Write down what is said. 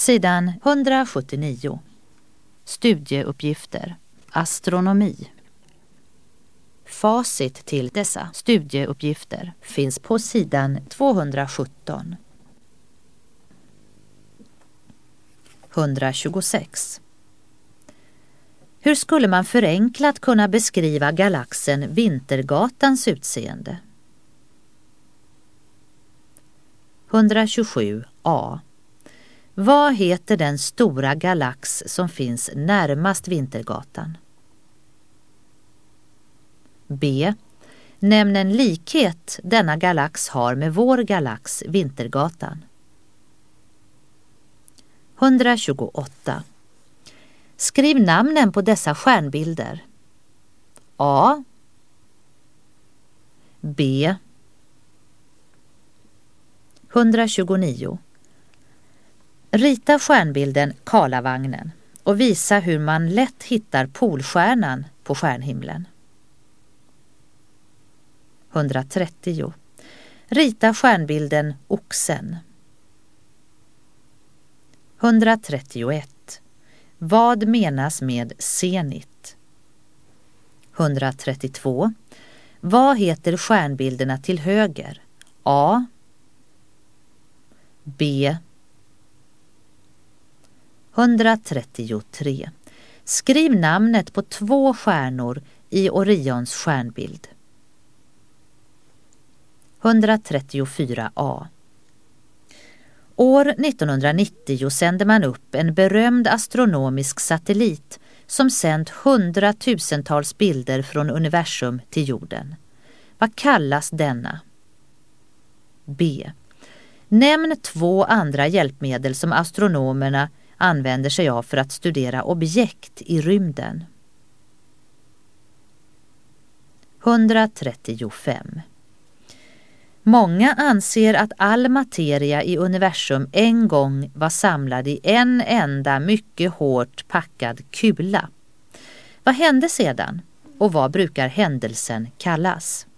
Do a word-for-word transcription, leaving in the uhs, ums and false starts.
Sidan hundrasjuttionio. Studieuppgifter. Astronomi. Facit till dessa studieuppgifter finns på sidan tvåhundrasjutton. etthundratjugosex. Hur skulle man förenklat kunna beskriva galaxen Vintergatans utseende? etthundratjugosju a. Vad heter den stora galax som finns närmast Vintergatan? B. Nämn en likhet denna galax har med vår galax Vintergatan. etthundratjugoåtta. Skriv namnen på dessa stjärnbilder. A. B. etthundratjugonio. Rita stjärnbilden Karlavagnen och visa hur man lätt hittar polstjärnan på stjärnhimlen. etthundratrettio. Rita stjärnbilden Oxen. etthundratrettioett. Vad menas med zenit? etthundratrettiotvå. Vad heter stjärnbilderna till höger? A. B. etthundratrettiotre. Skriv namnet på två stjärnor i Orions stjärnbild. etthundratrettiofyra a. År nittonhundranittio sände man upp en berömd astronomisk satellit som sänt hundratusentals bilder från universum till jorden. Vad kallas denna? B. Nämn två andra hjälpmedel som astronomerna använder sig av för att studera objekt i rymden. etthundratrettiofem. Många anser att all materia i universum en gång var samlad i en enda mycket hårt packad kula. Vad hände sedan och vad brukar händelsen kallas?